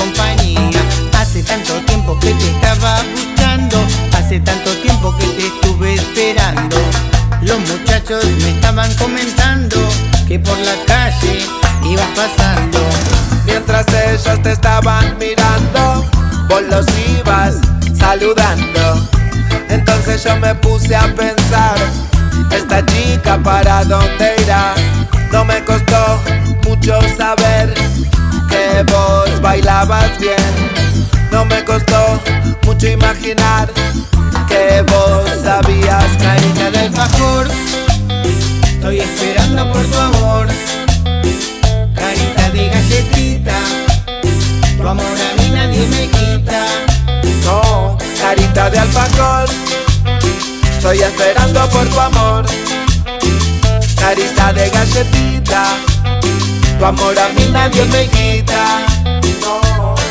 compañía. Hace tanto tiempo que te estaba buscando, hace tanto tiempo que te estuve esperando. Los muchachos me estaban comentando que por la calle ibas pasando. Mientras ellos te estaban mirando, vos los ibas saludando. Entonces yo me puse a pensar, esta chica para dónde irá. No me costó mucho saber que vos bailabas bien. No me costó mucho imaginar que vos sabías. Carita de alfajor, estoy esperando por tu amor. Carita de galletita, tu amor a mí nadie me quita. No, carita de alfajor, estoy esperando por tu amor. Carita de galletita, tu amor a mí nadie me quita. No.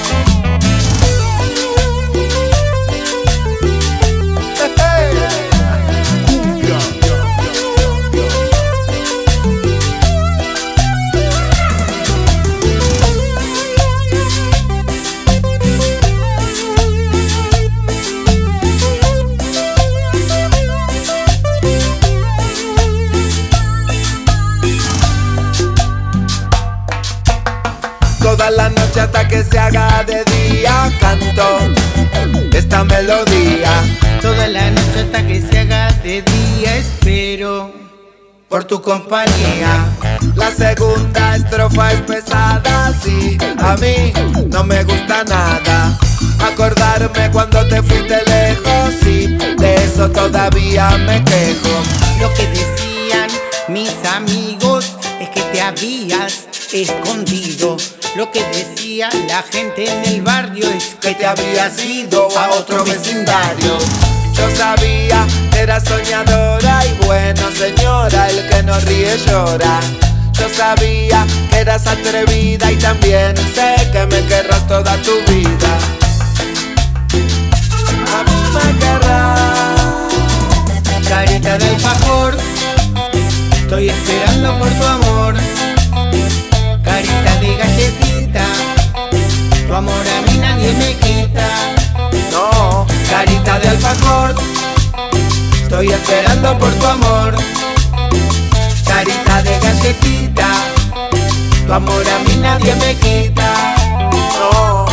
Toda la noche hasta que se haga de día canto esta melodía. Toda la noche hasta que se haga de día espero por tu compañía. La segunda estrofa es pesada, sí, a mí no me gusta nada. Acordarme cuando te fuiste lejos, sí, de eso todavía me quejo. Lo que decían mis amigos es que te habías escondido. Lo que decía la gente en el barrio es que te habías ido a otro vecindario. Yo sabía que eras soñadora y bueno, señora, el que no ríe llora. Yo sabía que eras atrevida y también sé que me querrás toda tu vida. A mí me querrás. Carita de alfajor, estoy esperando por tu amor. Carita de galletita, tu amor a mí nadie me quita. No, carita de alfajor, estoy esperando por tu amor. Carita de galletita, tu amor a mí nadie me quita. No.